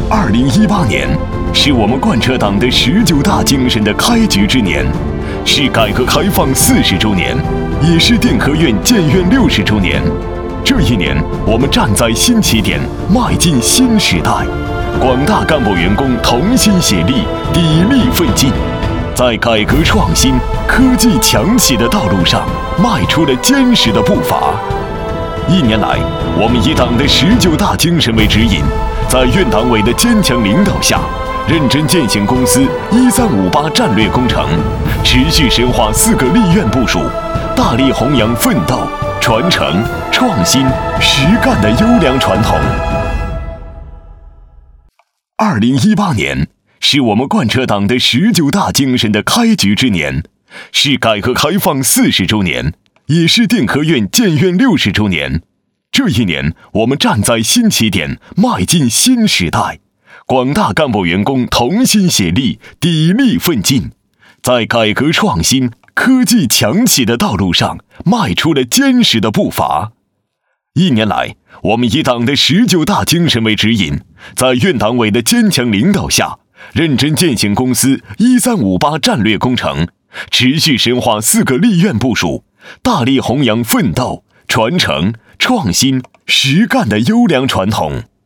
2018年是我们贯彻党的19大精神的开局之年，是改革开放40周年，也是电河院建院60周年。这一年，我们站在新起点，迈进新时代。广大干部员工同心协力，砥砺奋进，在改革创新、科技强起的道路上迈出了坚实的步伐。一年来，我们以党的19大精神为指引，在院党委的坚强领导下，认真践行公司1358战略工程，持续深化4个立院部署，大力弘扬奋斗、传承、创新、实干的优良传统。2018年是我们贯彻党的19大精神的开局之年，是改革开放40周年，也是电河院建院60周年。这一年，我们站在新起点，迈进新时代。广大干部员工同心协力，砥砺奋进，在改革创新、科技强起的道路上迈出了坚实的步伐。一年来，我们以党的19大精神为指引，在院党委的坚强领导下，认真践行公司1358战略工程，持续深化4个立院部署，大力弘扬奋斗、传承、创新、实干的优良传统。